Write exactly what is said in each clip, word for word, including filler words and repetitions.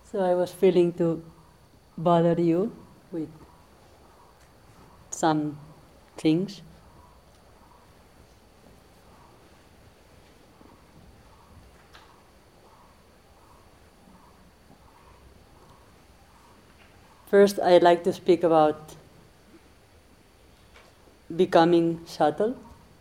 So I was feeling to bother you with some things. First, I'd like to speak about becoming subtle.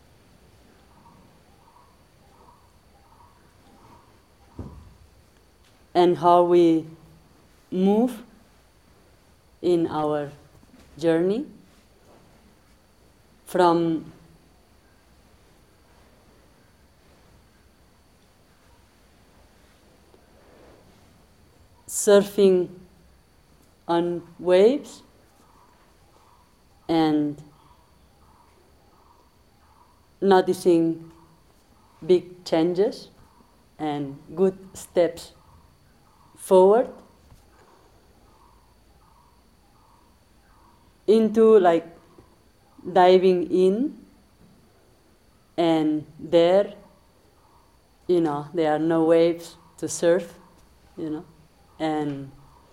And how we move in our journey from surfing on waves and noticing big changes and good steps forward into like diving in, and there, you know, there are no waves to surf, you know, and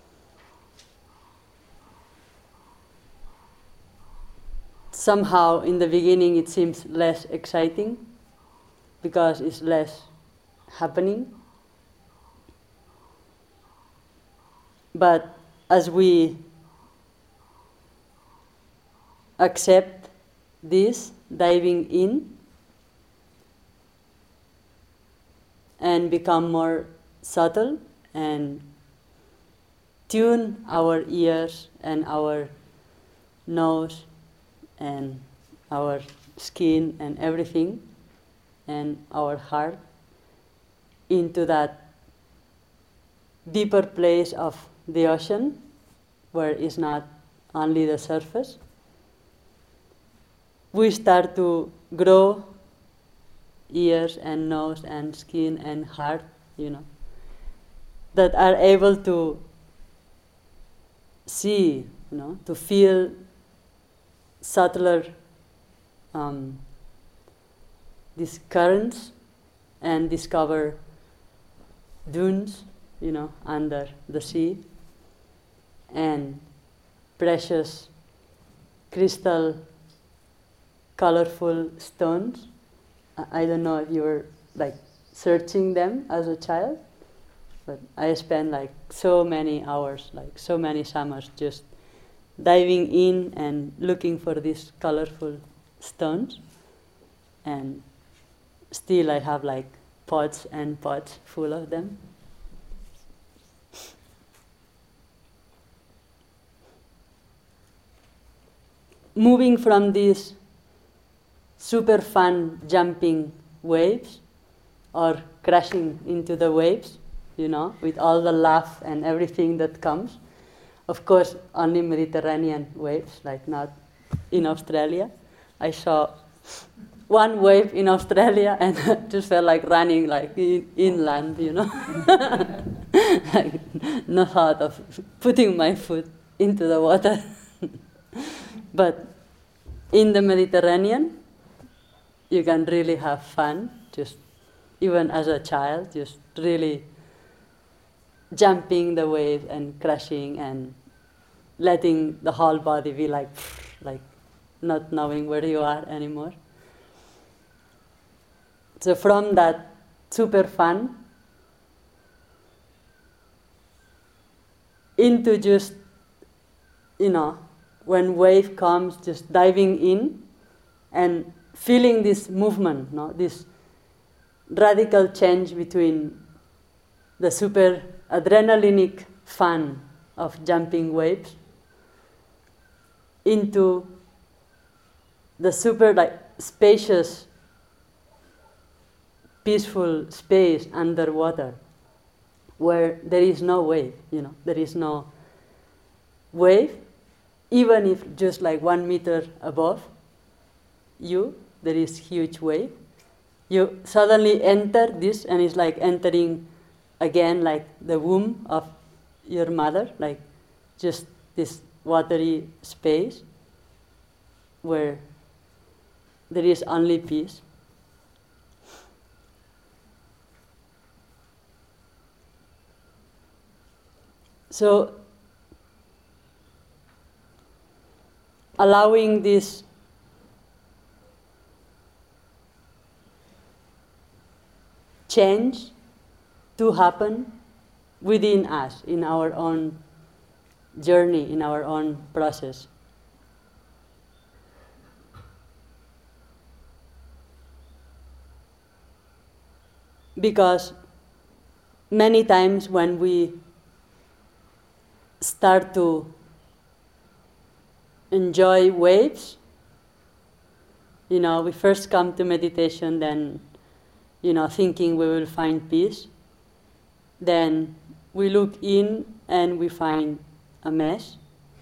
somehow in the beginning it seems less exciting because it's less happening. But as we accept this diving in and become more subtle and tune our ears and our nose and our skin and everything and our heart into that deeper place of the ocean where it's not only the surface, we start to grow ears and nose and skin and heart, you know, that are able to see, you know, to feel subtler um, these currents and discover dunes, you know, under the sea, and precious crystal colorful stones. I don't know if you were like searching them as a child, but I spent like so many hours, like so many summers just diving in and looking for these colorful stones, and still I have like pots and pots full of them. Moving from these super fun jumping waves or crashing into the waves, you know, with all the laugh and everything that comes. Of course, only Mediterranean waves, like not in Australia. I saw one wave in Australia and just felt like running like in, inland, you know. Like no thought of putting my foot into the water. But in the Mediterranean, you can really have fun, just even as a child, just really jumping the wave and crashing and letting the whole body be like, like not knowing where you are anymore. So from that super fun into just, you know, when wave comes, just diving in and feeling this movement, no? This radical change between the super adrenalinic fun of jumping waves into the super like spacious, peaceful space underwater where there is no wave, you know, there is no wave, even if just like one meter above you, there is huge wave. You suddenly enter this and it's like entering again like the womb of your mother, like just this watery space where there is only peace. So allowing this change to happen within us, in our own journey, in our own process. Because many times when we start to enjoy waves, you know, we first come to meditation, then, you know, thinking we will find peace. Then we look in and we find a mess.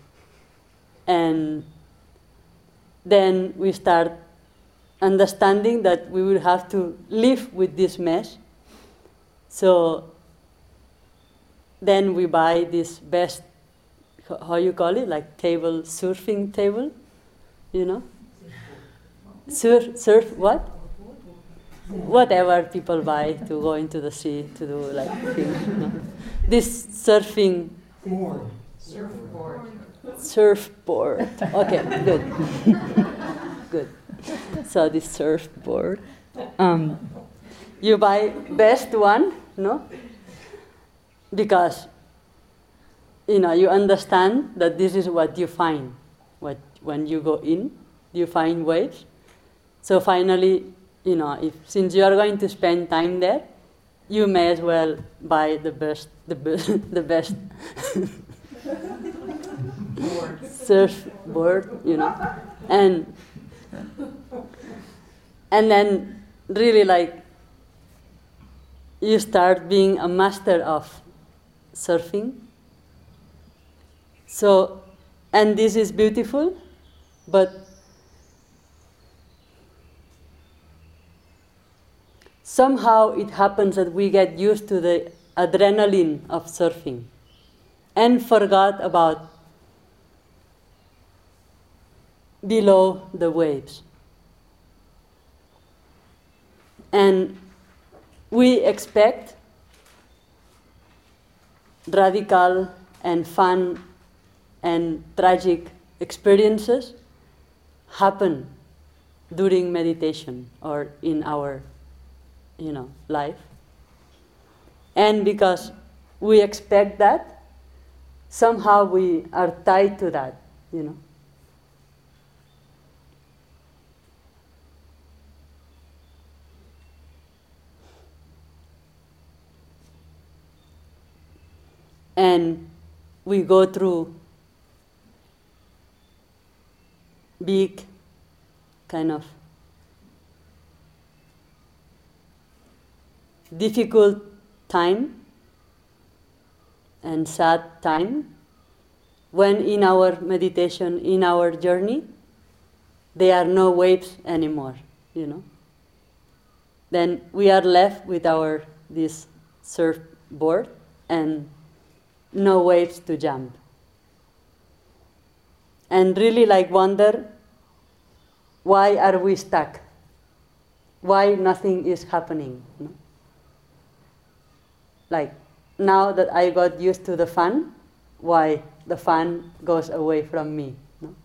And then we start understanding that we will have to live with this mess. So then we buy this best, how you call it, like table, surfing table, you know? Surf, surf what? Whatever people buy to go into the sea to do like things, you know? This surfing... Board. Surfboard. Surfboard. Okay, good. Good. So this surfboard. Um, you buy best one, no? Because, you know, you understand that this is what you find. What, when you go in, you find waves. So finally, you know, if since you are going to spend time there, you may as well buy the best, the best, the best surfboard, you know, and and then really like you start being a master of surfing. So, and this is beautiful, but somehow it happens that we get used to the adrenaline of surfing and forgot about below the waves. And we expect radical and fun and tragic experiences happen during meditation or in our, you know, life. And because we expect that, somehow we are tied to that, you know. And we go through big kind of difficult time and sad time when in our meditation, in our journey, there are no waves anymore, you know. Then we are left with our this surfboard and no waves to jump. And really like wonder, why are we stuck? Why nothing is happening? You know? Like, now that I got used to the fun, why the fun goes away from me? No?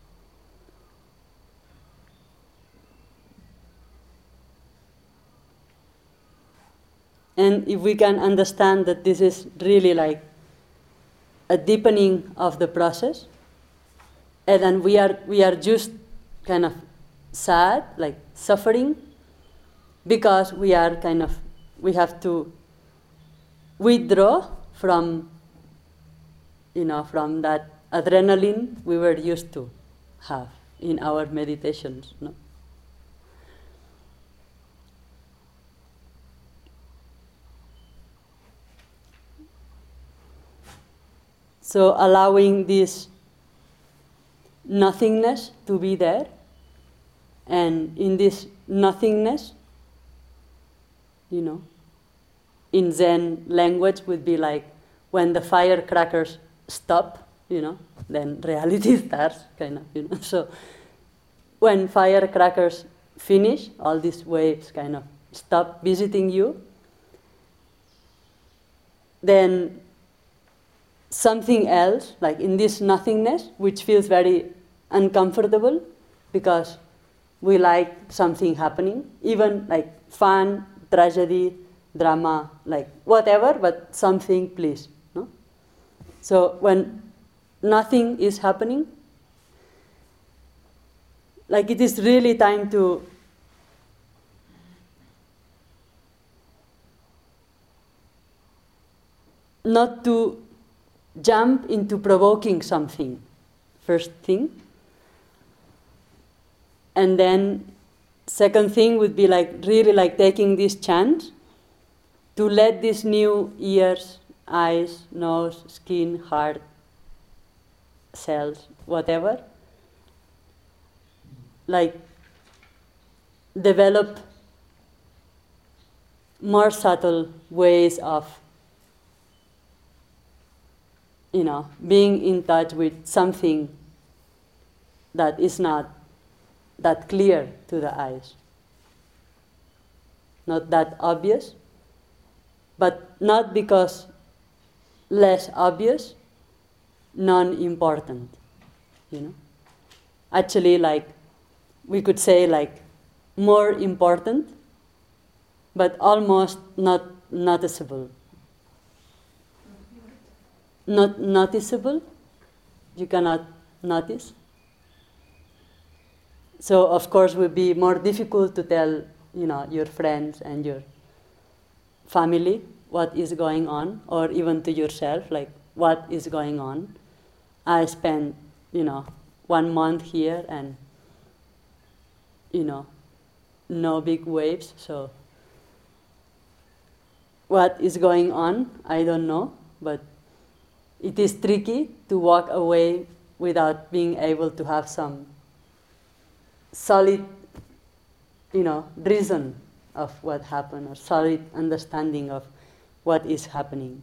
And if we can understand that this is really like a deepening of the process, and then we are we are just kind of sad, like suffering, because we are kind of we have to withdraw from, you know, from that adrenaline we were used to have in our meditations, no? So allowing this nothingness to be there, and in this nothingness, you know, in Zen language would be like when the firecrackers stop, you know, then reality starts, kind of, you know. So when firecrackers finish, all these waves kind of stop visiting you, then something else, like in this nothingness, which feels very uncomfortable because we like something happening, even like fun, tragedy, drama, like whatever, but something, please. No? So when nothing is happening, like it is really time to not to jump into provoking something, first thing. And then second thing would be like really like taking this chance to let these new ears, eyes, nose, skin, heart, cells, whatever, like develop more subtle ways of, you know, being in touch with something that is not that clear to the eyes, not that obvious, but not because less obvious, non-important, you know. Actually, like, we could say like more important, but almost not noticeable. Not noticeable, you cannot notice. So of course it would be more difficult to tell, you know, your friends and your family what is going on, or even to yourself, like what is going on. I spent, you know, one month here and, you know, no big waves, so what is going on, I don't know, but it is tricky to walk away without being able to have some solid, you know, reason of what happened, or solid understanding of what is happening.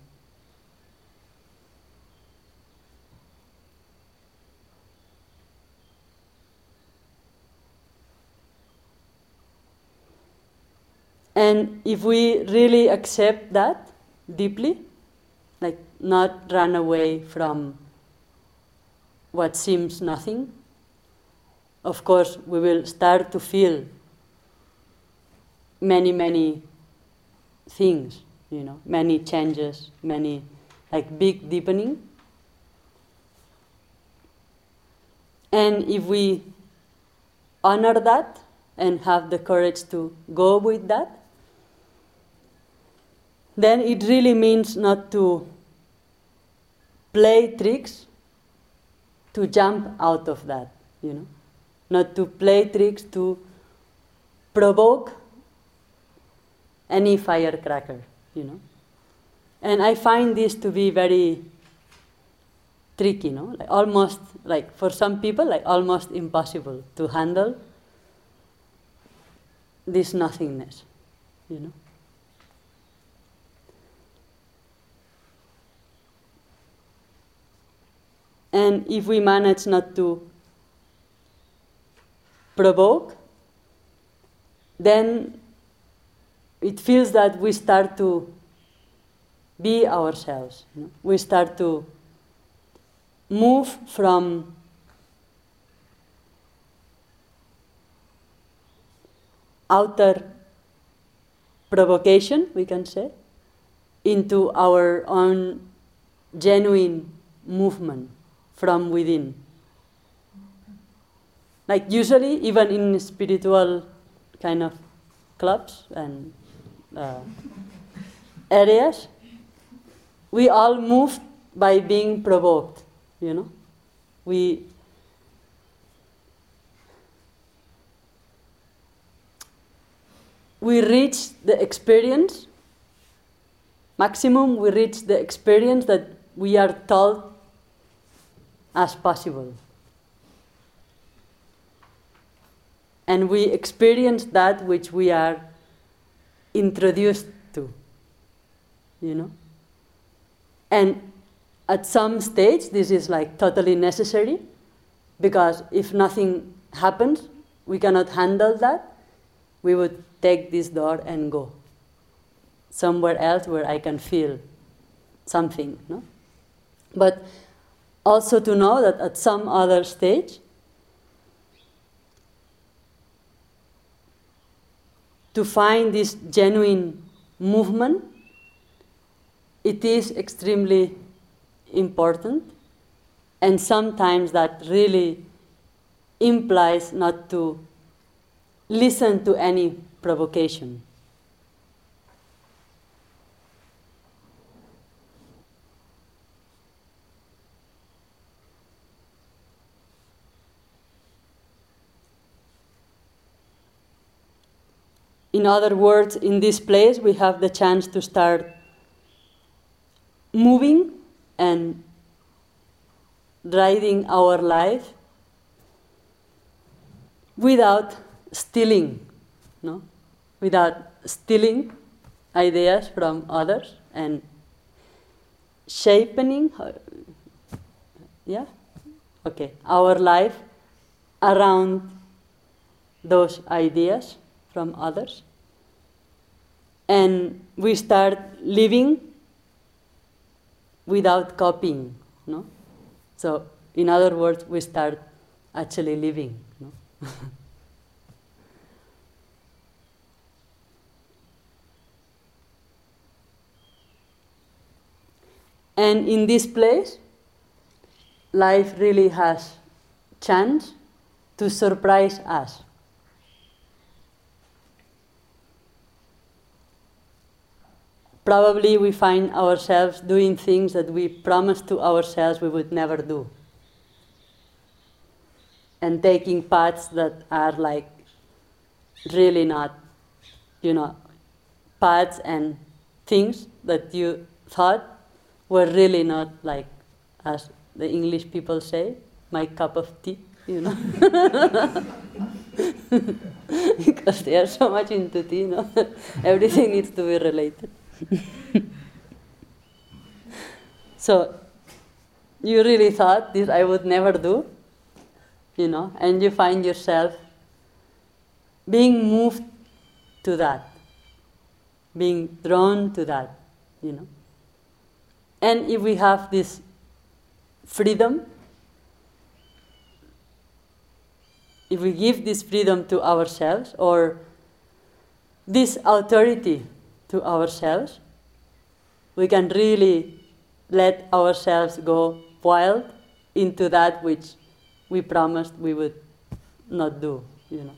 And if we really accept that deeply, like not run away from what seems nothing, of course we will start to feel many, many things, you know, many changes, many like big deepening. And if we honor that and have the courage to go with that, then it really means not to play tricks to jump out of that, you know, not to play tricks to provoke any firecracker, you know. And I find this to be very tricky, you know, like almost, like for some people, like almost impossible to handle this nothingness, you know. And if we manage not to provoke, then it feels that we start to be ourselves. You know? We start to move from outer provocation, we can say, into our own genuine movement from within. Like usually, even in spiritual kind of clubs and uh, areas, we all move by being provoked, you know. We we reach the experience, maximum we reach the experience that we are told as possible. And we experience that which we are introduced to, you know. And at some stage, this is like totally necessary, because if nothing happens, we cannot handle that. We would take this door and go somewhere else where I can feel something, no? But also to know that at some other stage, to find this genuine movement, it is extremely important, and sometimes that really implies not to listen to any provocation. In other words, in this place, we have the chance to start moving and riding our life without stealing, no? Without stealing ideas from others and shaping, yeah, okay, our life around those ideas from others. And we start living without copying, no? So, in other words, we start actually living, no? And in this place, life really has chance to surprise us. Probably we find ourselves doing things that we promised to ourselves we would never do. And taking paths that are like really not, you know, paths and things that you thought were really not like, as the English people say, my cup of tea, you know. Because they are so much into tea, you know. Everything needs to be related. So, you really thought this I would never do, you know, and you find yourself being moved to that, being drawn to that, you know. And if we have this freedom, if we give this freedom to ourselves, or this authority to ourselves, we can really let ourselves go wild into that which we promised we would not do, you know.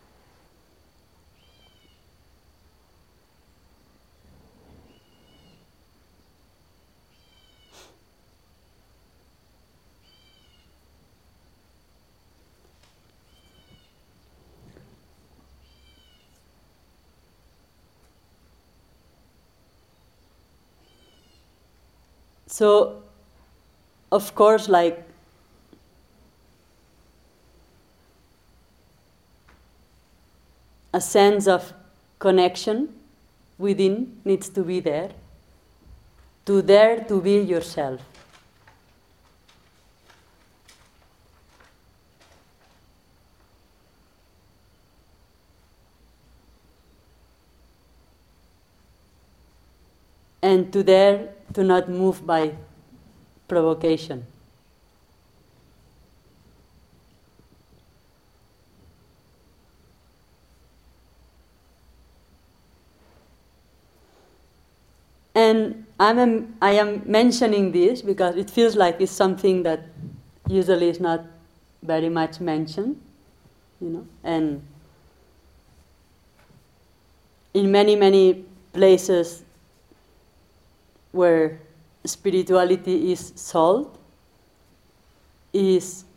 So, of course, like, a sense of connection within needs to be there, to dare to be yourself. And to dare to not move by provocation. And I'm a, I am mentioning this because it feels like it's something that usually is not very much mentioned, you know, and in many, many places where spirituality is sold is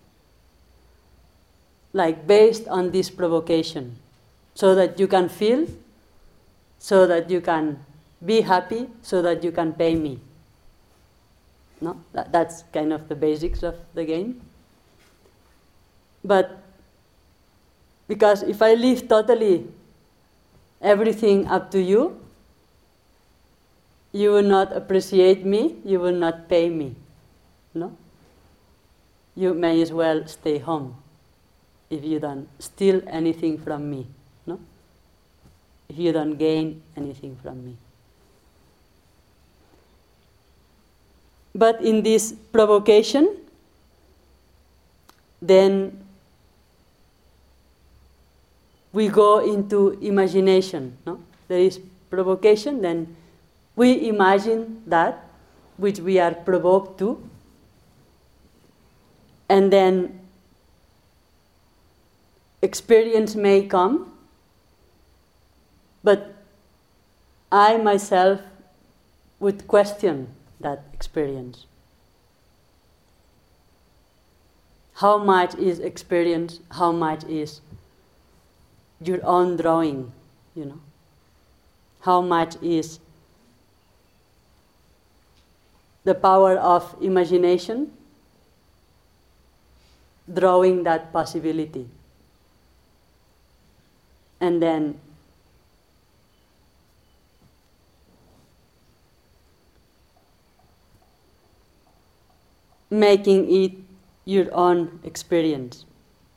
like based on this provocation, so that you can feel, so that you can be happy, so that you can pay me. No, that, that's kind of the basics of the game. But because if I leave totally everything up to you, you will not appreciate me, you will not pay me, no? You may as well stay home if you don't steal anything from me, no? If you don't gain anything from me. But in this provocation, then we go into imagination. No? There is provocation, then we imagine that which we are provoked to, and then experience may come, but I myself would question that experience. How much is experience? How much is your own drawing, you know? How much is the power of imagination drawing that possibility? And then making it your own experience.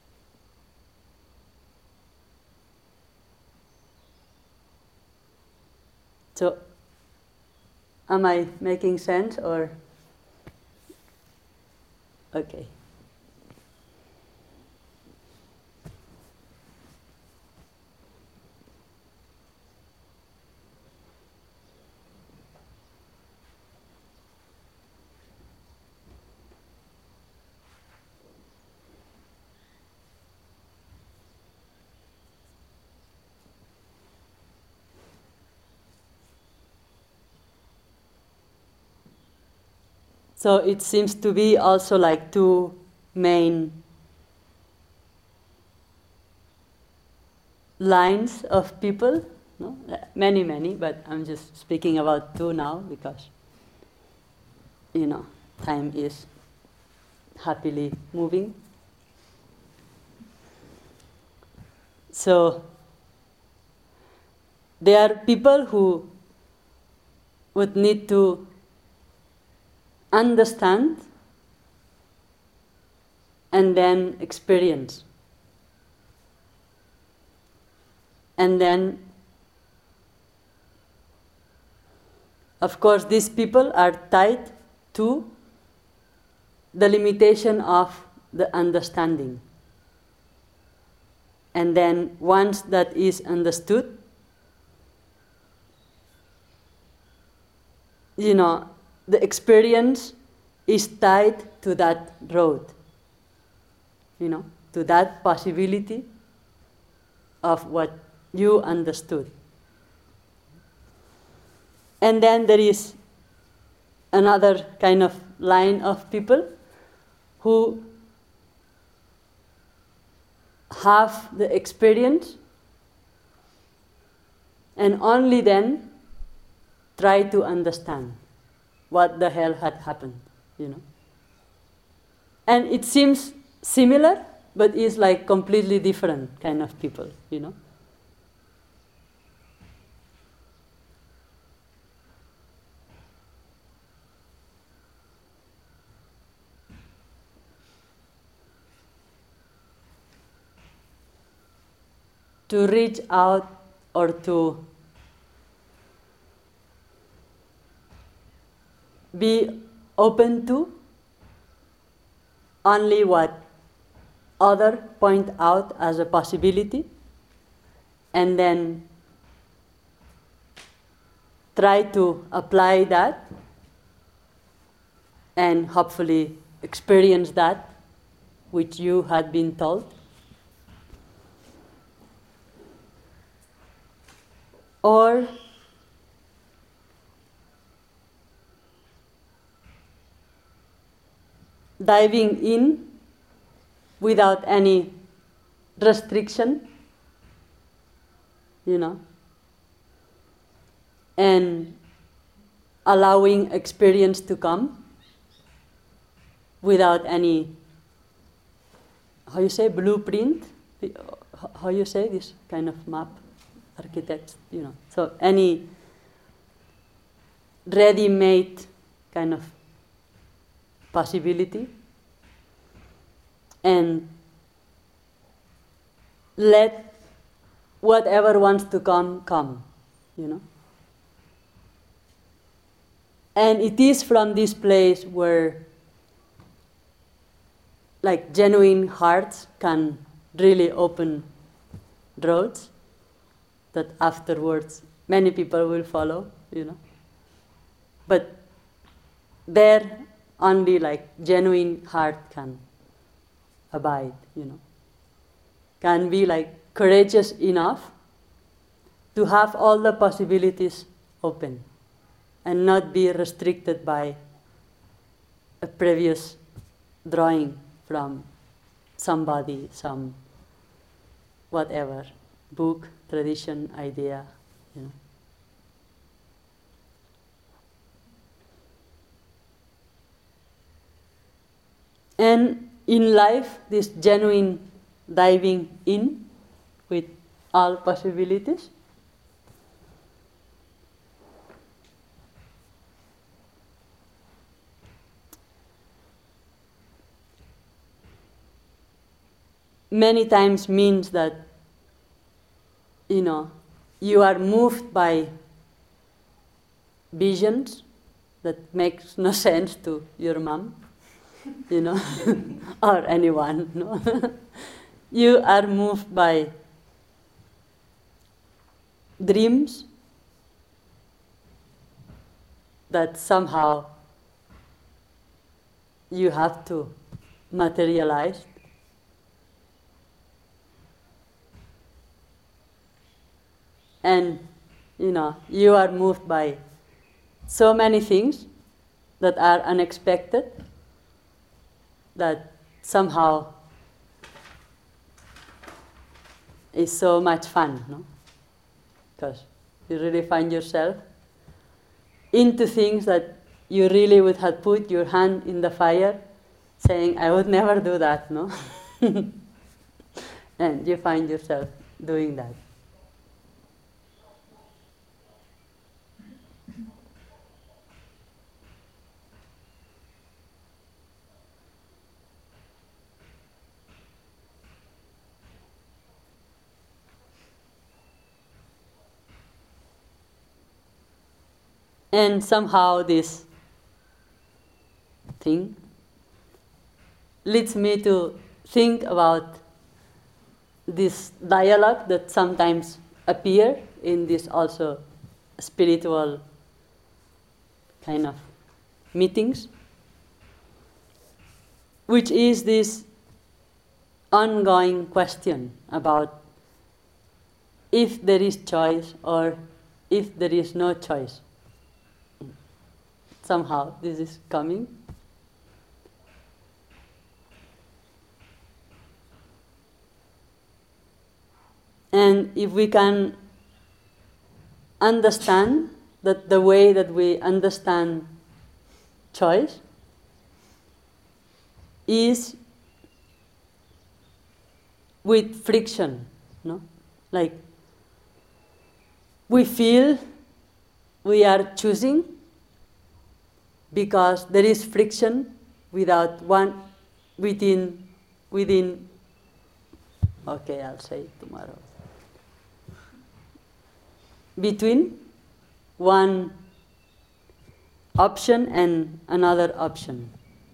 So, am I making sense or? Okay. So it seems to be also like two main lines of people, no? Many, many, but I'm just speaking about two now because, you know, time is happily moving. So there are people who would need to understand and then experience. And then, of course, these people are tied to the limitation of the understanding. And then, once that is understood, you know, the experience is tied to that road, you know, to that possibility of what you understood. And then there is another kind of line of people who have the experience and only then try to understand what the hell had happened, you know. And it seems similar, but is like completely different kind of people, you know. To reach out or to be open to only what others point out as a possibility, and then try to apply that and hopefully experience that which you had been told. Or diving in without any restriction, you know, and allowing experience to come without any, how you say, blueprint, how you say this kind of map, architects, you know, so any ready-made kind of possibility, and let whatever wants to come, come, you know. And it is from this place where like genuine hearts can really open roads that afterwards many people will follow, you know. But there only like genuine heart can abide, you know. Can be like courageous enough to have all the possibilities open and not be restricted by a previous drawing from somebody, some whatever, book, tradition, idea, you know. And in life, this genuine diving in with all possibilities many times means that, you know, you are moved by visions that makes no sense to your mom, you know, or anyone, no. You are moved by dreams that somehow you have to materialize. And, you know, you are moved by so many things that are unexpected that somehow is so much fun, no? Because you really find yourself into things that you really would have put your hand in the fire saying, I would never do that, no? And you find yourself doing that. And somehow this thing leads me to think about this dialogue that sometimes appear in this also spiritual kind of meetings, which is this ongoing question about if there is choice or if there is no choice. Somehow this is coming. And if we can understand that the way that we understand choice is with friction, no? Like we feel we are choosing because there is friction without one within within okay, I'll say it tomorrow. Between one option and another option.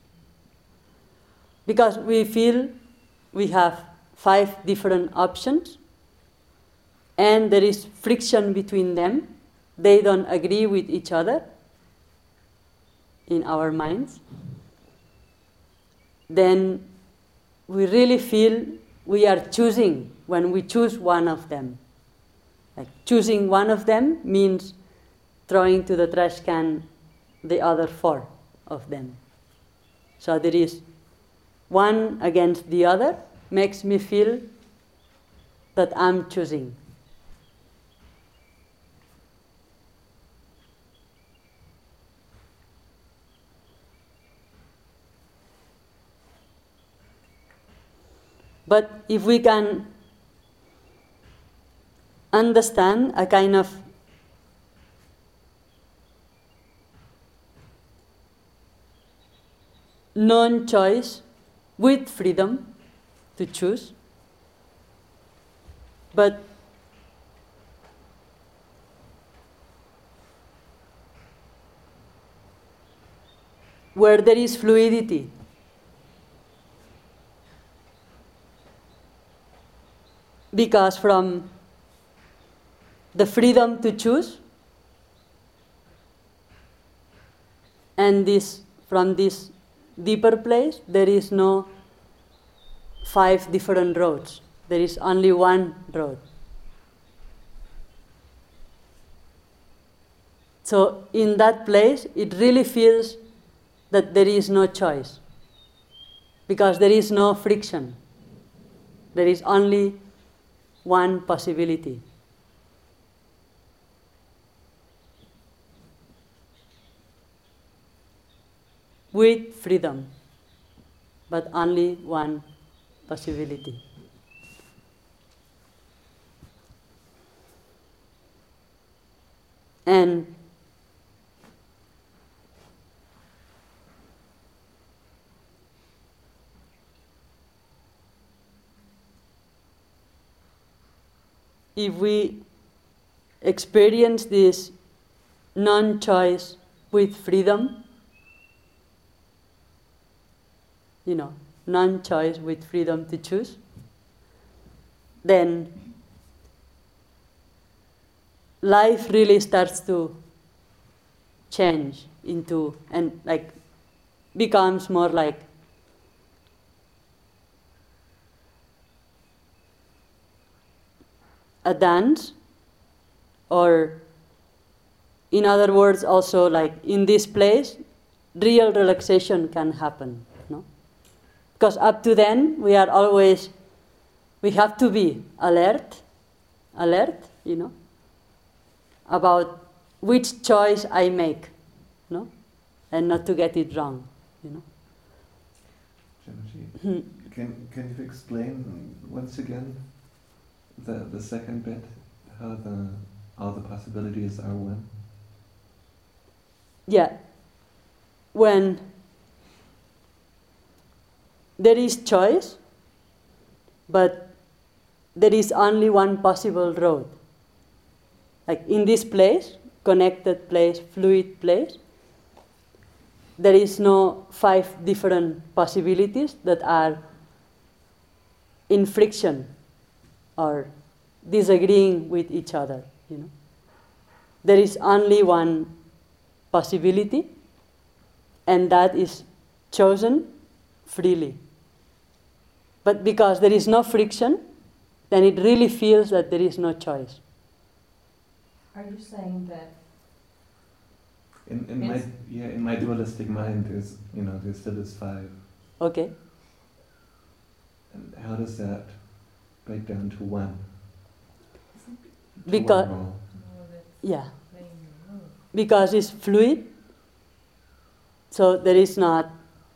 Because we feel we have five different options and there is friction between them. They don't agree with each other in our minds. Then we really feel we are choosing when we choose one of them. Like choosing one of them means throwing to the trash can the other four of them. So there is one against the other, makes me feel that I'm choosing. But if we can understand a kind of non-choice with freedom to choose, but where there is fluidity. Because from the freedom to choose and this from this deeper place, there is no five different roads. There is only one road. So in that place, it really feels that there is no choice, because there is no friction. There is only one possibility. With freedom, but only one possibility. And if we experience this non-choice with freedom, you know, non-choice with freedom to choose, then life really starts to change into, and like becomes more like a dance, or in other words also, like in this place real relaxation can happen, no? Because up to then we are always, we have to be alert, alert, you know, about which choice I make, no, and not to get it wrong, you know. Jamaji, can can you explain once again the the second bit, how the all the possibilities are one? Yeah, when there is choice, but there is only one possible road. Like in this place, connected place, fluid place, there is no five different possibilities that are in friction or disagreeing with each other, you know. There is only one possibility, and that is chosen freely. But because there is no friction, then it really feels that there is no choice. Are you saying that In in my yeah in my dualistic mind, there's you know there still is five. Okay. And how does that break down to one? To Because one role? yeah, because it's fluid, so there is not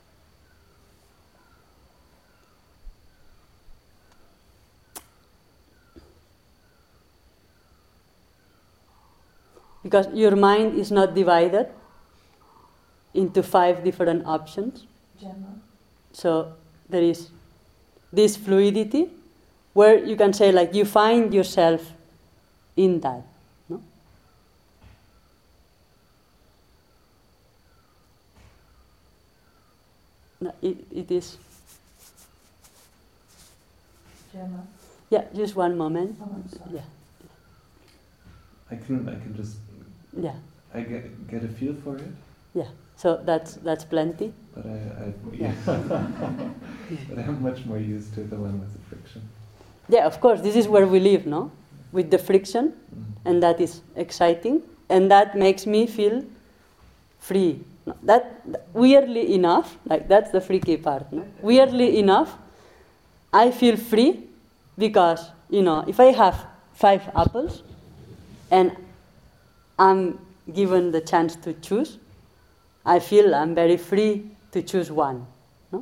because your mind is not divided into five different options. Gemma? So there is this fluidity where you can say like you find yourself in that, no? No, it, it is. Gemma? Yeah, just one moment. Oh, I'm sorry. Yeah, I can I can just yeah, I get get a feel for it, yeah. So that's that's plenty. but I, I yeah. But I'm much more used to the one with the friction. Yeah, of course. This is where we live, no? With the friction, Mm. and that is exciting, and that makes me feel free. No, that weirdly enough, like that's the freaky part. No? Weirdly enough, I feel free because you know if I have five apples, and I'm given the chance to choose, I feel I'm very free to choose one. No?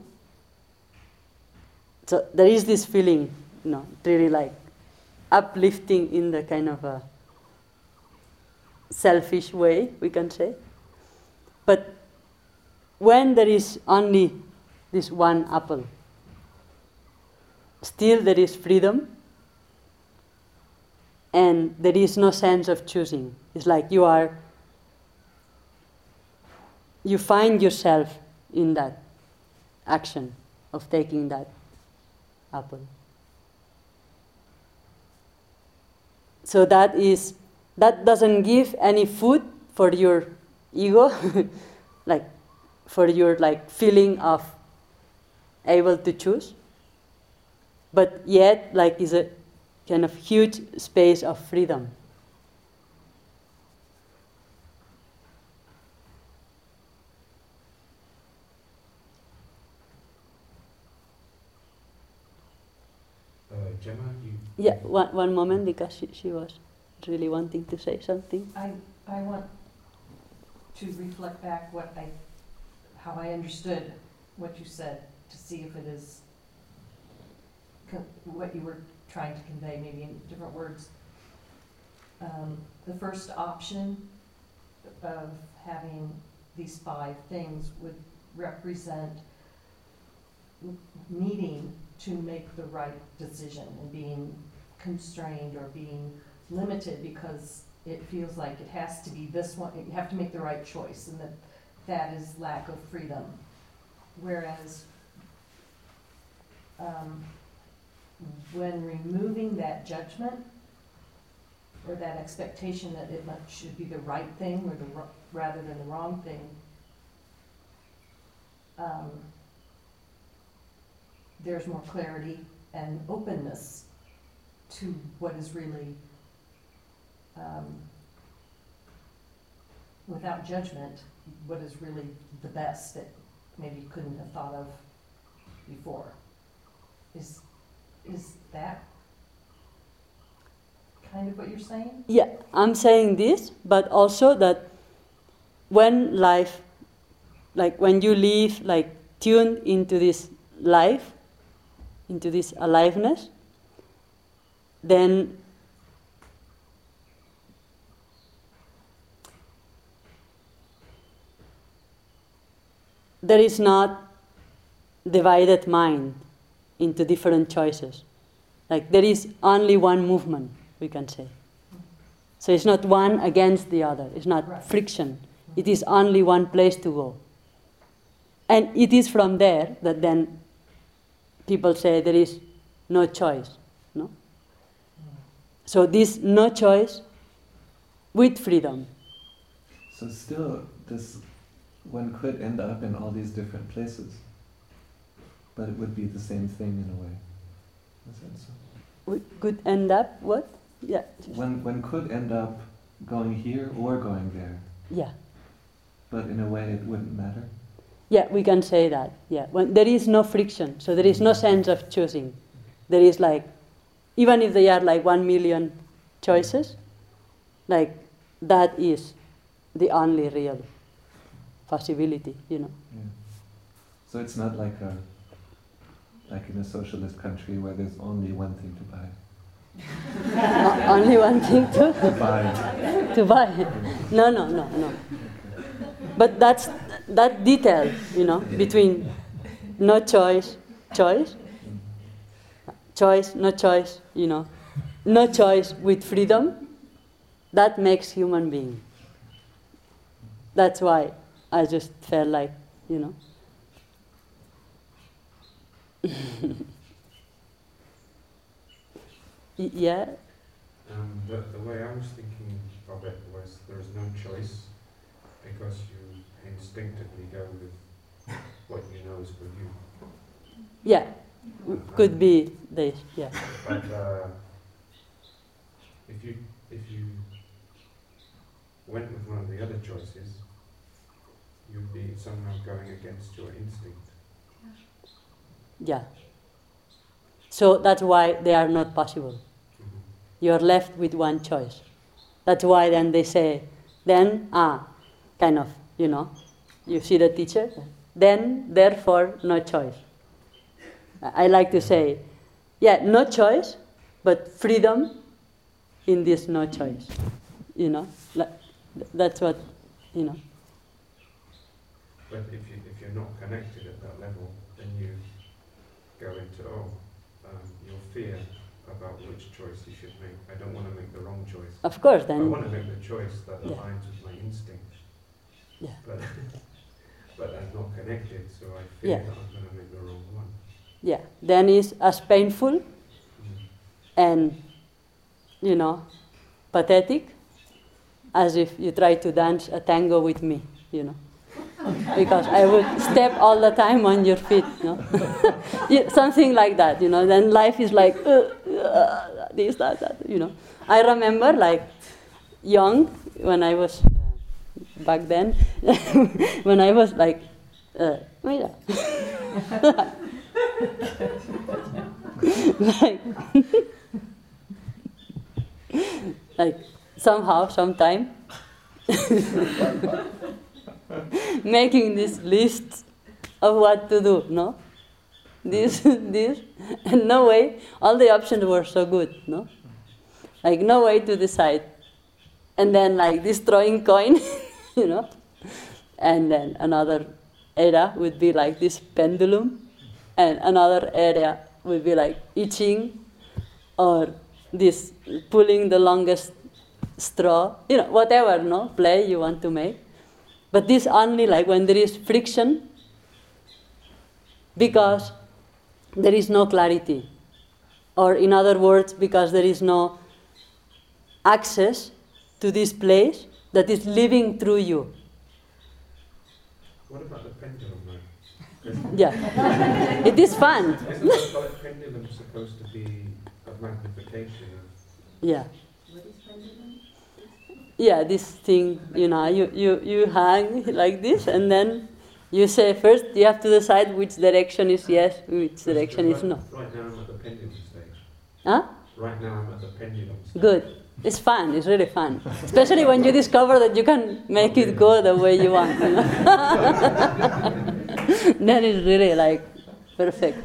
So there is this feeling, you know, really like uplifting in the kind of a selfish way, we can say. But when there is only this one apple, still there is freedom, and there is no sense of choosing. It's like you are, you find yourself in that action of taking that apple. So that is, that doesn't give any food for your ego, like for your like feeling of able to choose, but yet like is a kind of huge space of freedom. Uh, Gemma, you... Yeah, one, one moment, because she, she was really wanting to say something. I, I want to reflect back what I, how I understood what you said, to see if it is co- what you were trying to convey, maybe in different words. Um, the first option of having these five things would represent needing to make the right decision and being constrained or being limited because it feels like it has to be this one, you have to make the right choice, and that that is lack of freedom. Whereas um, when removing that judgment or that expectation that it must, should be the right thing or the ro- rather than the wrong thing, um, there's more clarity and openness to what is really, um, without judgment, what is really the best that maybe you couldn't have thought of before. Is, is that kind of what you're saying? Yeah, I'm saying this, but also that when life, like when you live like tuned into this life, into this aliveness, then there is not divided mind into different choices. Like there is only one movement, we can say. So it's not one against the other. It's not Right. friction. It is only one place to go. And it is from there that then people say there is no choice. No? So this no choice with freedom. So still, this one could end up in all these different places, but it would be the same thing in a way. Is that so? We could end up what? Yeah. One one could end up going here or going there, Yeah. but in a way it wouldn't matter. Yeah, we can say that. Yeah. When there is no friction, so there is no sense of choosing. There is like, even if there are like one million choices, like that is the only real possibility, you know. Yeah. So it's not like a like in a socialist country where there's only one thing to buy. O- only one thing to To buy. to buy. No, no, no, no. But that's that detail, you know, between no choice, choice, choice, no choice, you know, no choice with freedom, that makes human being. That's why I just felt like, you know. Y- yeah, Um, the, the way I was thinking of it was there is no choice because you instinctively go with what you know is for you. yeah, w- could be this, yeah. But uh, if you if you went with one of the other choices, you'd be somehow going against your instinct. Yeah. So that's why they are not possible. Mhm. You are left with one choice. That's why then they say, then, ah, kind of, you know, you see the teacher, then, therefore, no choice. I I like to say, yeah, no choice, but freedom in this no choice. You know, like, th- that's what, you know. But if you if you're not connected at that level, then you go into oh, um, your fear about which choice you should make. I don't want to make the wrong choice. Of course, I then, want to make the choice that Yeah. aligns with my instinct. Yeah. But but I'm not connected, so I fear Yeah. that I'm going to make the wrong one. Yeah, then it's as painful Mm. and, you know, pathetic as if you try to dance a tango with me, you know. Because I would step all the time on your feet, you know. Yeah, something like that, you know. Then life is like, uh, uh, this, that, that, you know. I remember, like, young, when I was, uh, back then, when I was like, uh, mira. like, like, somehow, sometime, making this list of what to do, no? This, this, and no way, all the options were so good, no? Like, no way to decide. And then, like, this throwing coin, you know? And then another area would be like this pendulum, and another area would be like itching, or this pulling the longest straw, you know, whatever, no, play you want to make. But this only like when there is friction, because there is no clarity. Or in other words, because there is no access to this place that is living through you. What about the pendulum, though? Yeah. It is fun. Isn't the like, pendulum supposed to be a magnification of... Yeah. What is pendulum? Yeah, this thing, you know, you, you, you hang like this, and then you say first you have to decide which direction is yes, which direction is no. Right now I'm at the pendulum stage. Huh? Right now I'm at the pendulum stage. Good. It's fun, it's really fun. Especially when you discover that you can make it go the way you want. You know? Then it's really like perfect.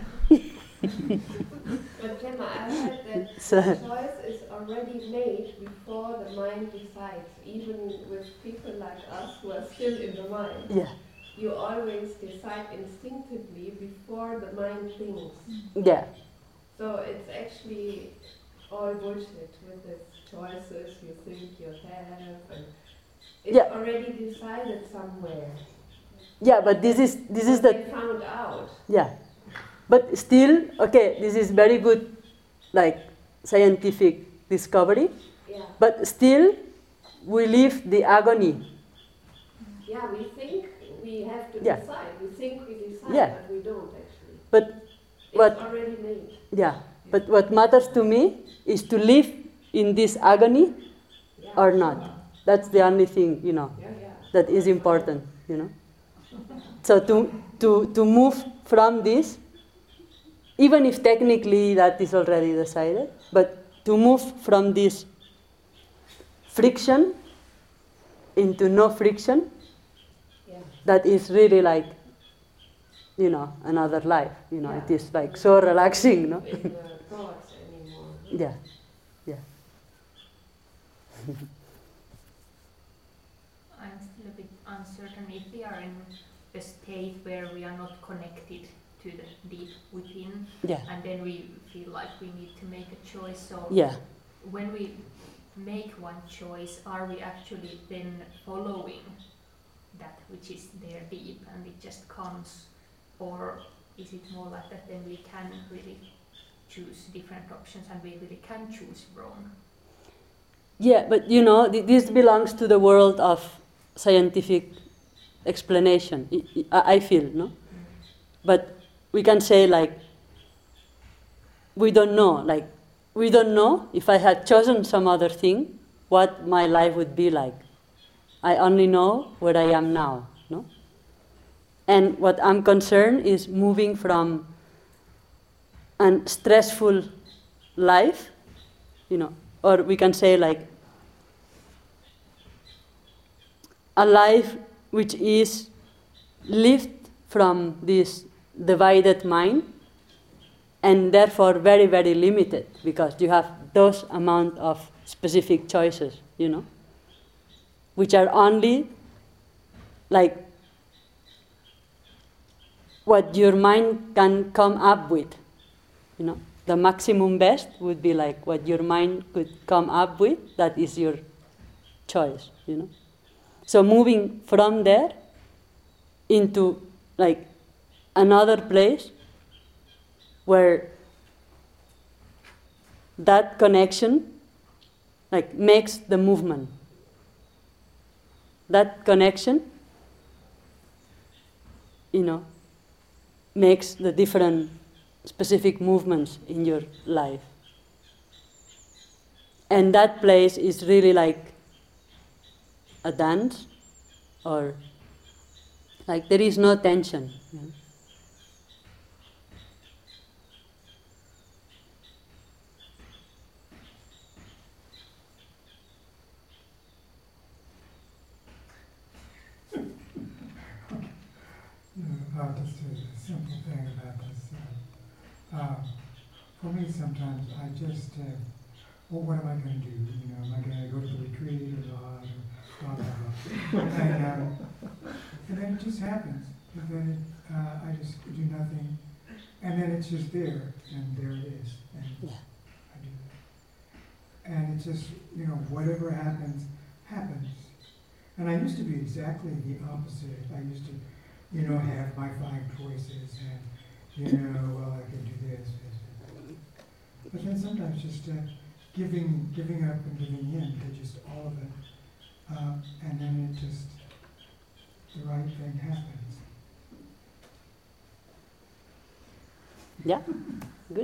But Gemma, I heard that So- the choice is already made before the mind decides, even with people like us who are still in the mind. Yeah. You always decide instinctively before the mind thinks. Yeah. So it's actually all bullshit with these choices you think you have, and it's Yeah. already decided somewhere. Yeah, but this is this is the They found out. yeah. But still, okay, this is very good like scientific discovery. Yeah. But still we live the agony. Yeah, we think we have to Yeah. decide. We think we decide, Yeah. but we don't actually. But It's what already made. yeah. But what matters to me is to live in this agony Yeah. or not. That's the only thing, you know, Yeah, yeah. that is important, you know. So to to to move from this, even if technically that is already decided, but to move from this friction into no friction, Yeah. that is really like, you know, another life. You know, Yeah. it is like so relaxing, no? In the thoughts anymore. Yeah, yeah. I'm still a bit uncertain if we are in a state where we are not connected to the deep within, Yeah, and then we feel like we need to make a choice. So yeah, when we make one choice, are we actually then following that which is there deep and it just comes, or is it more like that then we can really choose different options and we really can choose wrong? yeah. But you know, th- this belongs to the world of scientific explanation. I, I I feel, no. But we can say like, we don't know. Like, we don't know if I had chosen some other thing, what my life would be like. I only know where I am now, no. And what I'm concerned is moving from a stressful life, you know, or we can say like a life which is lived from this divided mind, and therefore very, very limited, because you have those amount of specific choices, you know, which are only like what your mind can come up with, you know. The maximum best would be like what your mind could come up with, that is your choice, you know. So moving from there into like another place where that connection like makes the movement. That connection, you know, makes the different specific movements in your life. And that place is really like a dance, or like there is no tension. You know? Uh, just a simple thing about this. Uh, uh, for me, sometimes I just, uh, well, what am I going to do? You know, am I going to go to the retreat or not? Or blah, blah, blah. and, uh, and then it just happens. And then it, uh, I just do nothing. And then it's just there, and there it is. And Yeah. I do that. And it's just, you know, whatever happens, happens. And I used to be exactly the opposite. I used to, you know, have my five choices and, you know, well, I can do this, this, this. But then sometimes just uh, giving giving up and giving in to just all of it. Uh, and then it just, the right thing happens. Yeah, good.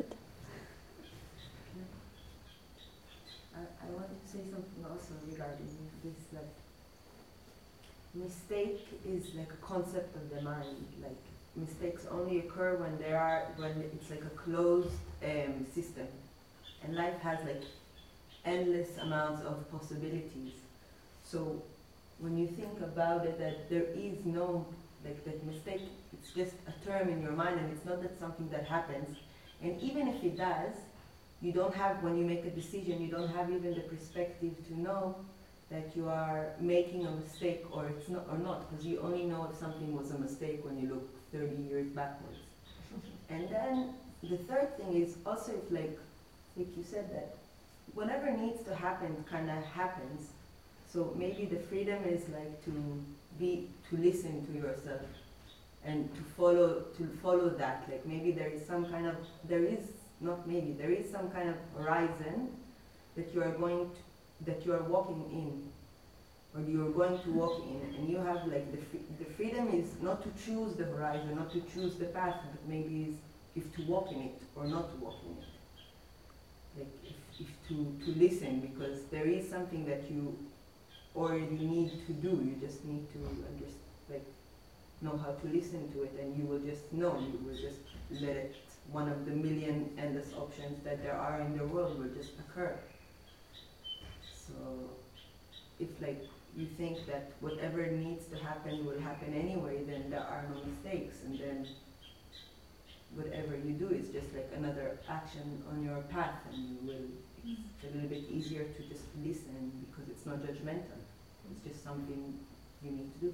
I, I wanted to say something also regarding this, like, mistake is like a concept of the mind. Like, mistakes only occur when there are, when it's like a closed um, system. And life has like endless amounts of possibilities. So when you think about it, that there is no, like that mistake, it's just a term in your mind, and it's not that something that happens. And even if it does, you don't have, when you make a decision, you don't have even the perspective to know that you are making a mistake or it's not, or not, because you only know if something was a mistake when you look thirty years backwards. And then the third thing is also, if like, like you said, that whatever needs to happen kind of happens. So maybe the freedom is like to be, to listen to yourself and to follow, to follow that. Like maybe there is some kind of, there is, not maybe, there is some kind of horizon that you are going to, that you are walking in, or you are going to walk in, and you have like the free, the freedom is not to choose the horizon, not to choose the path, but maybe is if to walk in it or not to walk in it. Like if, if to, to listen, because there is something that you already need to do, you just need to understand, like know how to listen to it, and you will just know, you will just let it, one of the million endless options that there are in the world will just occur. So if like you think that whatever needs to happen will happen anyway, then there are no mistakes, and then whatever you do is just like another action on your path, and you will, it's a little bit easier to just listen because it's not judgmental. It's just something you need to do.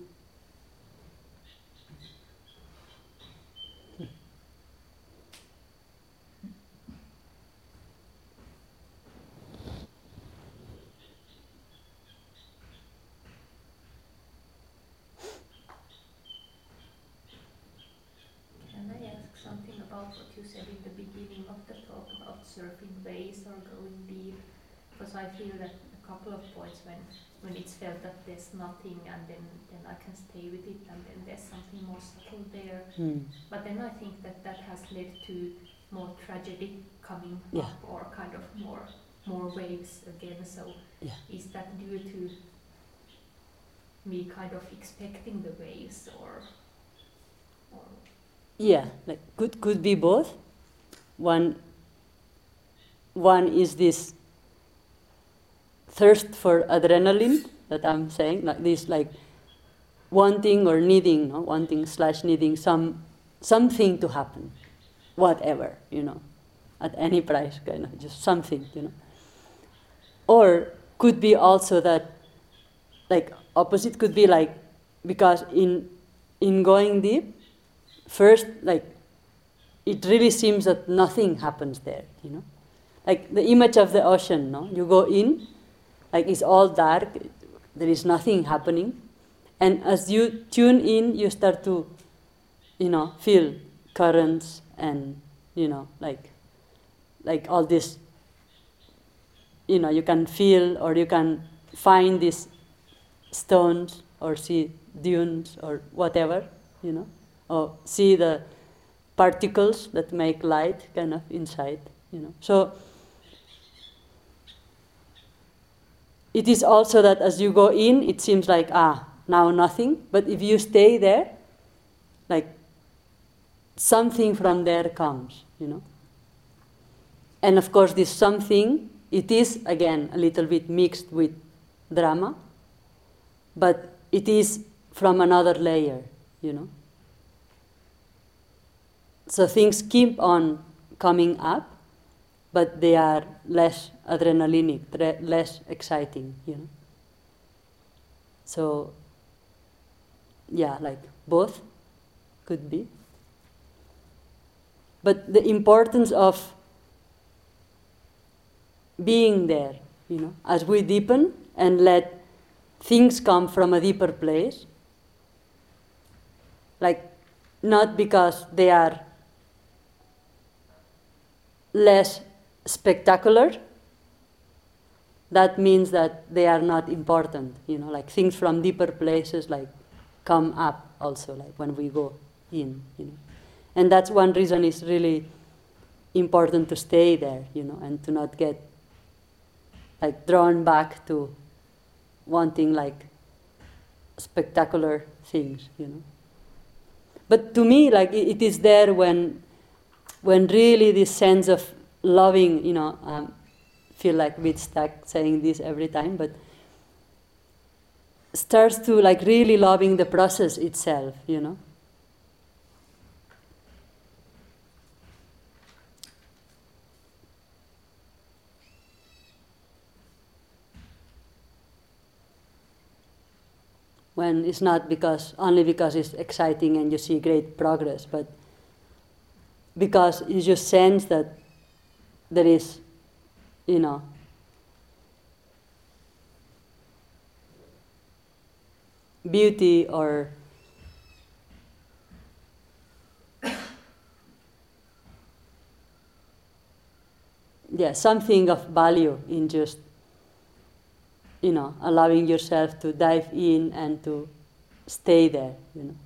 Something about what you said in the beginning of the talk about surfing waves or going deep, because I feel that a couple of points when when it's felt that there's nothing, and then, then I can stay with it, and then there's something more subtle there. Mm. But then I think that that has led to more tragedy coming Yeah. up, or kind of more more waves again. So Yeah. is that due to me kind of expecting the waves, or or Yeah, like could could be both. One one is this thirst for adrenaline that I'm saying, like this, like wanting or needing, no, wanting slash needing some something to happen, whatever, you know, at any price, kind of just something, you know. Or could be also that, like opposite could be like, because in in going deep, first, like, it really seems that nothing happens there, you know? Like the image of the ocean, no? You go in, like it's all dark, there is nothing happening, And as you tune in, you start to, you know, feel currents and, you know, like, like all this, you know, you can feel or you can find these stones or see dunes or whatever, you know, or see the particles that make light kind of inside, you know. So it is also that as you go in, it seems like, ah, now nothing. But if you stay there, like something from there comes, you know. And of course, this something, it is, again, a little bit mixed with drama, but it is from another layer, you know. So things keep on coming up, but they are less adrenalinic, less exciting, you know. So, yeah, like both could be. But the importance of being there, you know, as we deepen and let things come from a deeper place, like not because they are less spectacular, that means that they are not important, you know, like things from deeper places like come up also, like when we go in, you know. And that's one reason it's really important to stay there, you know, and to not get like drawn back to wanting like spectacular things, you know. But to me, like it, it is there when when really this sense of loving, you know, um, feel like a bit stuck saying this every time, but starts to like really loving the process itself, you know. When it's not because only because it's exciting and you see great progress, but because you just sense that there is, you know, beauty or yeah, something of value in just, you know, allowing yourself to dive in and to stay there, you know.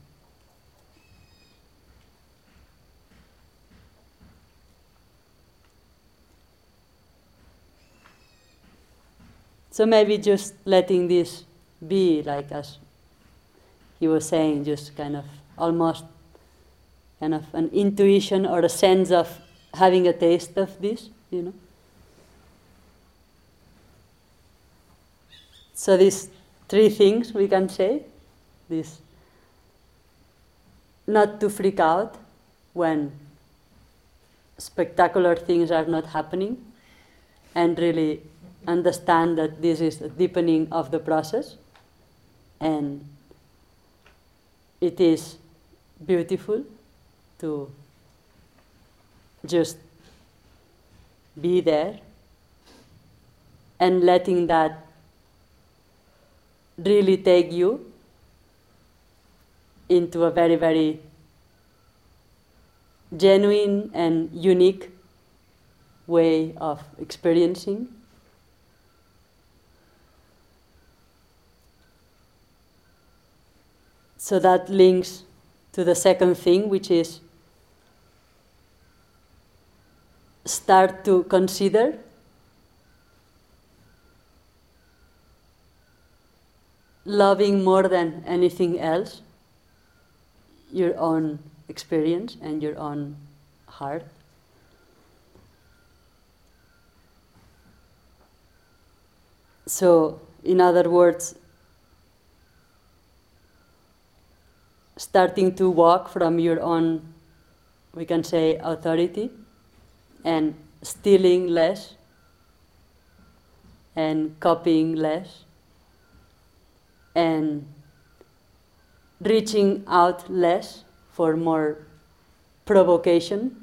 So maybe just letting this be, like as he was saying, just kind of almost kind of an intuition or a sense of having a taste of this, you know. So these three things we can say, this not to freak out when spectacular things are not happening, and really understand that this is a deepening of the process, and it is beautiful to just be there and letting that really take you into a very, very genuine and unique way of experiencing. So that links to the second thing, which is start to consider loving more than anything else your own experience and your own heart. So, in other words, starting to walk from your own, we can say, authority, and stealing less, and copying less, and reaching out less for more provocation.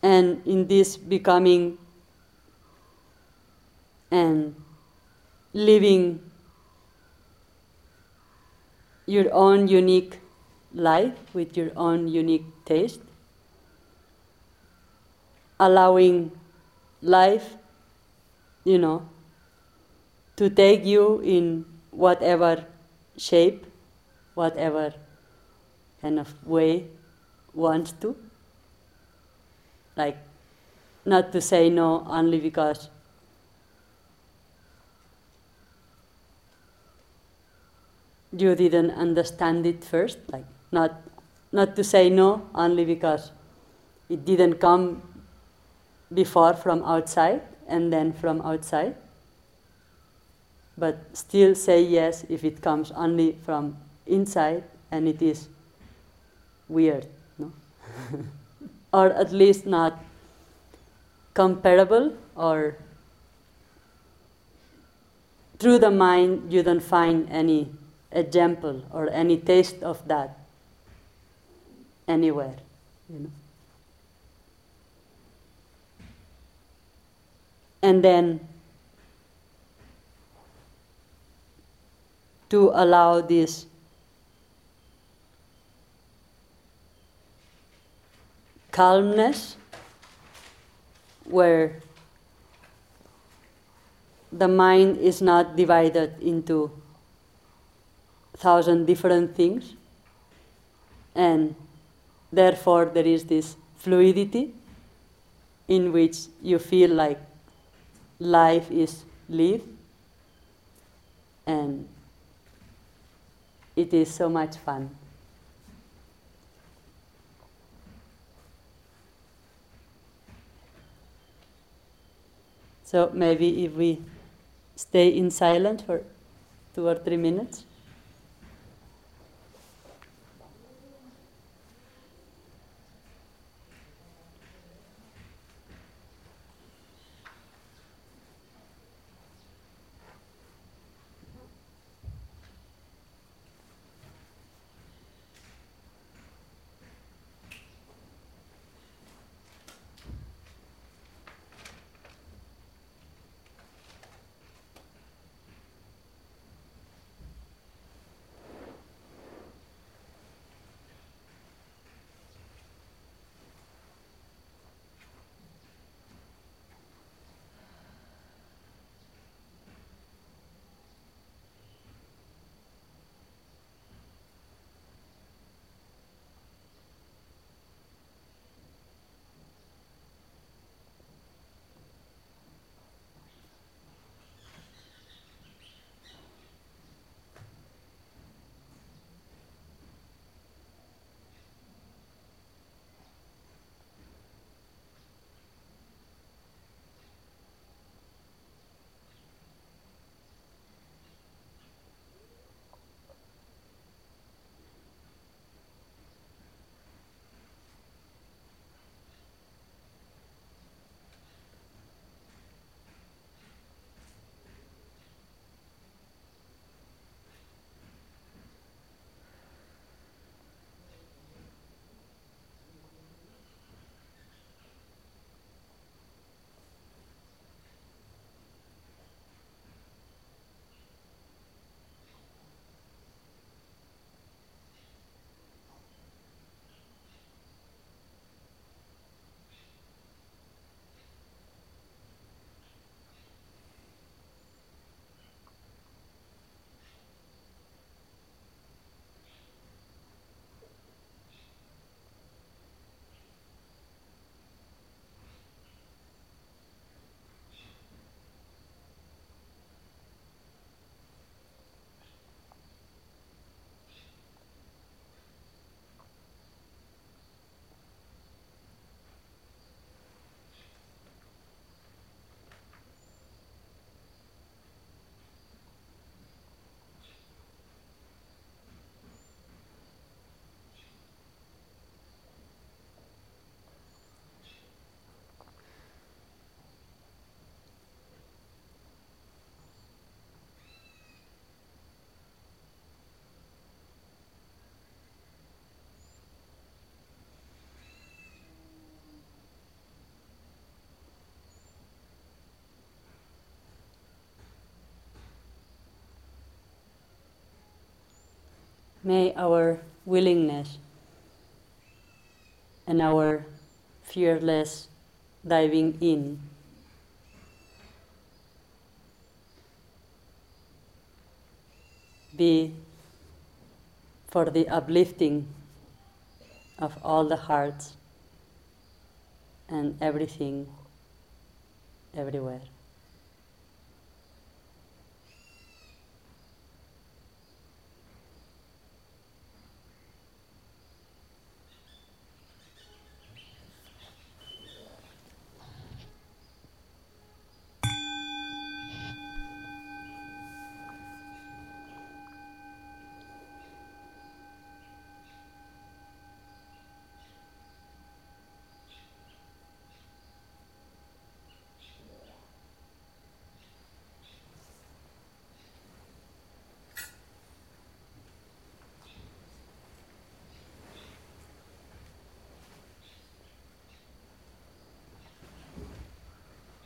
And in this becoming and living your own unique life with your own unique taste, allowing life, you know, to take you in whatever shape, whatever kind of way wants to. Like, not to say no only because you didn't understand it first. Like, not not to say no only because it didn't come before from outside and then from outside, but still say yes if it comes only from inside and it is weird, no? Or at least not comparable, or through the mind you don't find any example or any taste of that anywhere, you know. And then to allow this calmness where the mind is not divided into thousand different things, and therefore there is this fluidity in which you feel like life is lived, and it is so much fun. So maybe if we stay in silence for two or three minutes. may our willingness and our fearless diving in be for the uplifting of all the hearts and everything, everywhere.